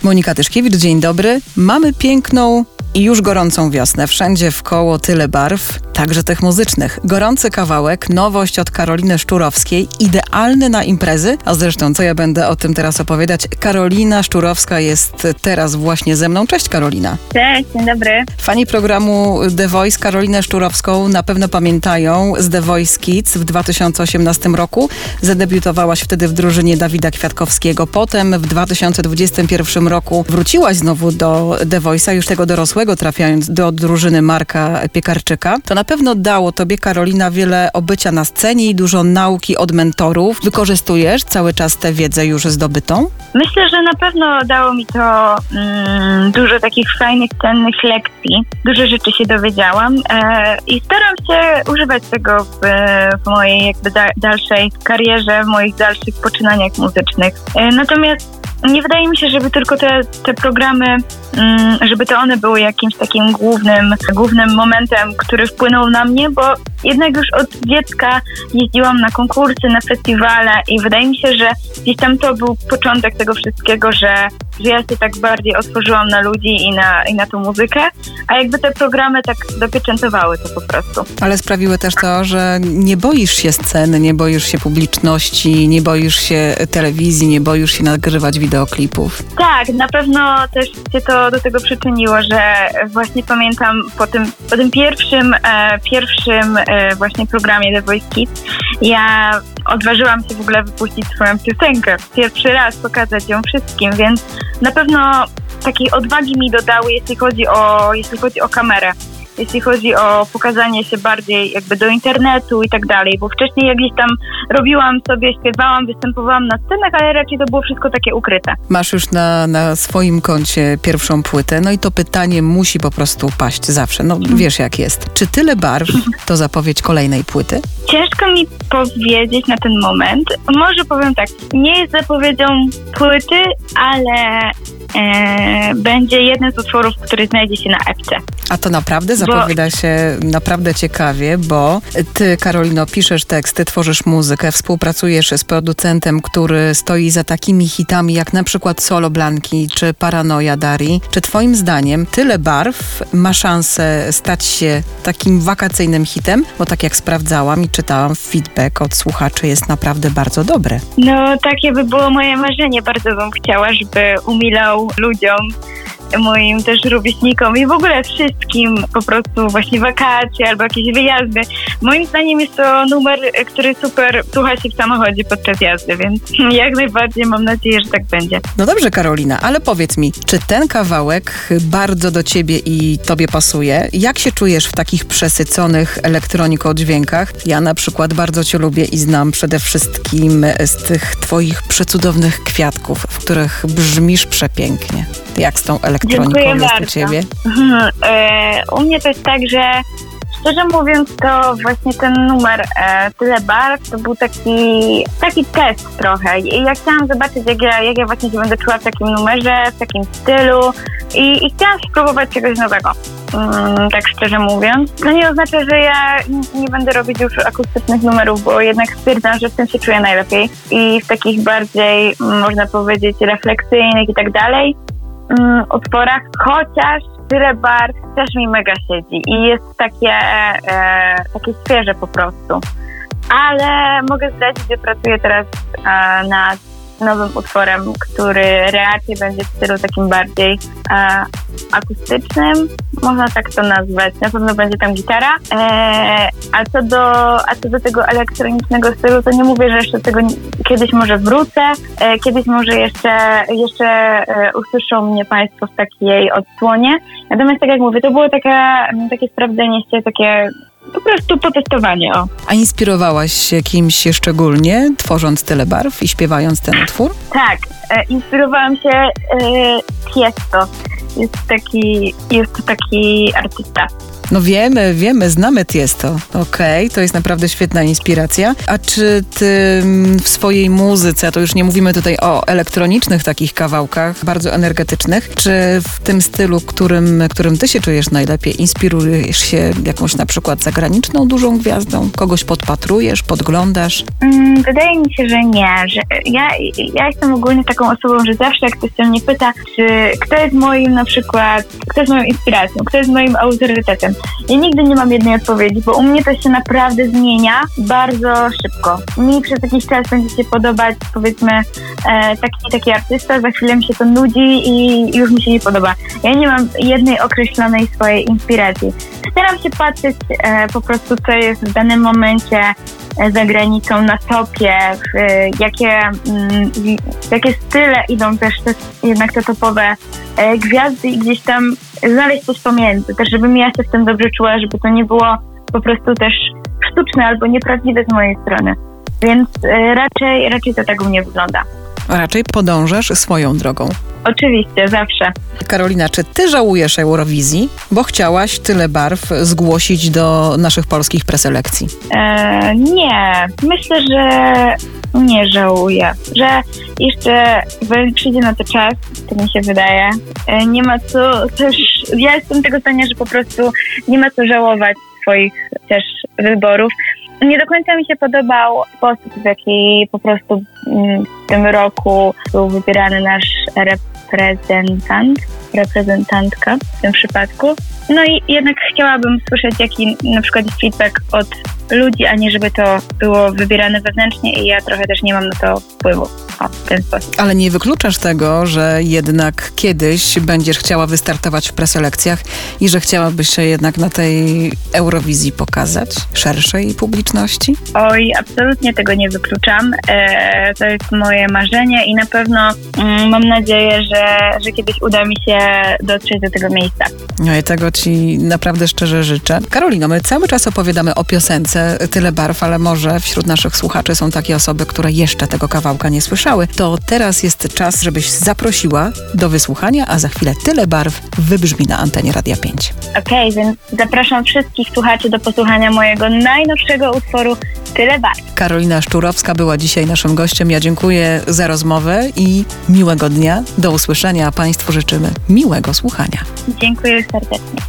Monika Tyszkiewicz, dzień dobry. Mamy piękną i już gorącą wiosnę. Wszędzie wkoło tyle barw, także tych muzycznych. Gorący kawałek, nowość od Karoliny Szczurowskiej, idealny na imprezy. A zresztą, co ja będę o tym teraz opowiadać? Karolina Szczurowska jest teraz właśnie ze mną. Cześć Karolina. Cześć, dzień dobry. Fani programu The Voice Karolinę Szczurowską na pewno pamiętają z The Voice Kids w 2018 roku. Zadebiutowałaś wtedy w drużynie Dawida Kwiatkowskiego. Potem w 2021 roku wróciłaś znowu do The Voice'a, już tego dorosłego, trafiając do drużyny Marka Piekarczyka. To na pewno dało tobie, Karolina, wiele obycia na scenie i dużo nauki od mentorów. Wykorzystujesz cały czas tę wiedzę już zdobytą? Myślę, że na pewno dało mi to dużo takich fajnych, cennych lekcji. Dużo rzeczy się dowiedziałam i staram się używać tego w mojej jakby dalszej karierze, w moich dalszych poczynaniach muzycznych. Natomiast nie wydaje mi się, żeby tylko te programy, żeby to one były jakimś takim głównym momentem, który wpłynął na mnie, bo jednak już od dziecka jeździłam na konkursy, na festiwale i wydaje mi się, że gdzieś tam to był początek tego wszystkiego, że ja się tak bardziej otworzyłam na ludzi i na tą muzykę, a jakby te programy tak dopieczętowały to po prostu. Ale sprawiły też to, że nie boisz się sceny, nie boisz się publiczności, nie boisz się telewizji, nie boisz się nagrywać wideoklipów. Tak, na pewno też się to do tego przyczyniło, że właśnie pamiętam po tym pierwszym właśnie programie The Voice Kids, ja odważyłam się w ogóle wypuścić swoją piosenkę. Pierwszy raz pokazać ją wszystkim, więc na pewno takiej odwagi mi dodały, jeśli chodzi o kamerę. Jeśli chodzi o pokazanie się bardziej jakby do internetu i tak dalej, bo wcześniej jak gdzieś tam robiłam sobie, śpiewałam, występowałam na scenach, ale raczej to było wszystko takie ukryte. Masz już na swoim koncie pierwszą płytę, no i to pytanie musi po prostu paść zawsze. No wiesz jak jest. Czy Tyle barw to zapowiedź kolejnej płyty? Ciężko mi powiedzieć na ten moment. Może powiem tak, nie jest zapowiedzią płyty, ale będzie jeden z utworów, który znajdzie się na epce. A to naprawdę zapowiada się naprawdę ciekawie, bo ty, Karolino, piszesz teksty, tworzysz muzykę, współpracujesz z producentem, który stoi za takimi hitami jak na przykład Solo Blanki czy Paranoja Darii. Czy twoim zdaniem Tyle barw ma szansę stać się takim wakacyjnym hitem? Bo tak jak sprawdzałam i czytałam, feedback od słuchaczy jest naprawdę bardzo dobry. No takie by było moje marzenie. Bardzo bym chciała, żeby umilał ludziom, moim też rówieśnikom i w ogóle wszystkim po prostu właśnie wakacje albo jakieś wyjazdy. Moim zdaniem jest to numer, który super słucha się w samochodzie podczas jazdy, więc jak najbardziej mam nadzieję, że tak będzie. No dobrze, Karolina, ale powiedz mi, czy ten kawałek bardzo do ciebie i tobie pasuje? Jak się czujesz w takich przesyconych elektroniko-dźwiękach? Ja na przykład bardzo cię lubię i znam przede wszystkim z tych twoich przecudownych kwiatków, w których brzmisz przepięknie. Jak z tą elektroniką jest u ciebie? U mnie to jest tak, że szczerze mówiąc, to właśnie ten numer Tyle barw to był taki test trochę. I ja chciałam zobaczyć, jak ja właśnie się będę czuła w takim numerze, w takim stylu i chciałam spróbować czegoś nowego. Tak szczerze mówiąc. To nie oznacza, że ja nie będę robić już akustycznych numerów, bo jednak stwierdzam, że w tym się czuję najlepiej i w takich bardziej, można powiedzieć, refleksyjnych i tak dalej utworach, chociaż Tyle barw też mi mega siedzi i jest takie świeże po prostu. Ale mogę zdradzić, że pracuję teraz nad nowym utworem, który raczej będzie w stylu takim bardziej akustycznym, można tak to nazwać. Na pewno będzie tam gitara. A co do tego elektronicznego stylu, to nie mówię, że jeszcze tego kiedyś może wrócę, kiedyś może jeszcze usłyszą mnie Państwo w takiej odsłonie. Natomiast tak jak mówię, to było takie sprawdzenie się, takie po prostu potestowanie. A inspirowałaś się kimś szczególnie, tworząc Tyle barw i śpiewając ten utwór? Tak, inspirowałam się Tiesto. Jest to taki artysta. No wiemy, znamy Tiesto. Okej, to jest naprawdę świetna inspiracja. A czy ty w swojej muzyce, to już nie mówimy tutaj o elektronicznych takich kawałkach, bardzo energetycznych, czy w tym stylu, którym ty się czujesz najlepiej, inspirujesz się jakąś na przykład zagraniczną dużą gwiazdą? Kogoś podpatrujesz, podglądasz? Wydaje mi się, że nie. Że ja jestem ogólnie taką osobą, że zawsze jak ktoś się mnie pyta, kto jest moim na przykład, kto jest moją inspiracją, kto jest moim autorytetem. Ja nigdy nie mam jednej odpowiedzi, bo u mnie to się naprawdę zmienia bardzo szybko. Mi przez jakiś czas będzie się podobać, powiedzmy, taki artysta, za chwilę mi się to nudzi i już mi się nie podoba. Ja nie mam jednej określonej swojej inspiracji. Staram się patrzeć po prostu, co jest w danym momencie za granicą, na topie, jakie style idą też jednak te topowe gwiazdy i gdzieś tam znaleźć coś pomiędzy, też żebym ja się w tym dobrze czuła, żeby to nie było po prostu też sztuczne albo nieprawdziwe z mojej strony. Więc raczej to tak u mnie wygląda. Raczej podążasz swoją drogą. Oczywiście, zawsze. Karolina, czy ty żałujesz Eurowizji, bo chciałaś tyle barw zgłosić do naszych polskich preselekcji? Nie. Myślę, że nie żałuję. Że jeszcze przyjdzie na to czas, tak mi się wydaje. Nie ma co też... Ja jestem tego zdania, że po prostu nie ma co żałować swoich też wyborów. Nie do końca mi się podobał sposób, w jaki po prostu w tym roku był wybierany nasz reprezentantka w tym przypadku. No i jednak chciałabym słyszeć jaki na przykład feedback od ludzi, a nie żeby to było wybierane wewnętrznie i ja trochę też nie mam na to wpływu w ten sposób. Ale nie wykluczasz tego, że jednak kiedyś będziesz chciała wystartować w preselekcjach i że chciałabyś się jednak na tej Eurowizji pokazać szerszej publiczności? Oj, absolutnie tego nie wykluczam. To jest moje marzenie i na pewno mam nadzieję, że kiedyś uda mi się dotrzeć do tego miejsca. No i tego ci naprawdę szczerze życzę. Karolino, my cały czas opowiadamy o piosence Tyle barw, ale może wśród naszych słuchaczy są takie osoby, które jeszcze tego kawałka nie słyszały. To teraz jest czas, żebyś zaprosiła do wysłuchania, a za chwilę Tyle barw wybrzmi na antenie Radia 5. Okej, więc zapraszam wszystkich słuchaczy do posłuchania mojego najnowszego utworu Tyle barw. Karolina Szczurowska była dzisiaj naszym gościem. Ja dziękuję za rozmowę i miłego dnia. Do usłyszenia, a Państwu życzymy miłego słuchania. Dziękuję serdecznie.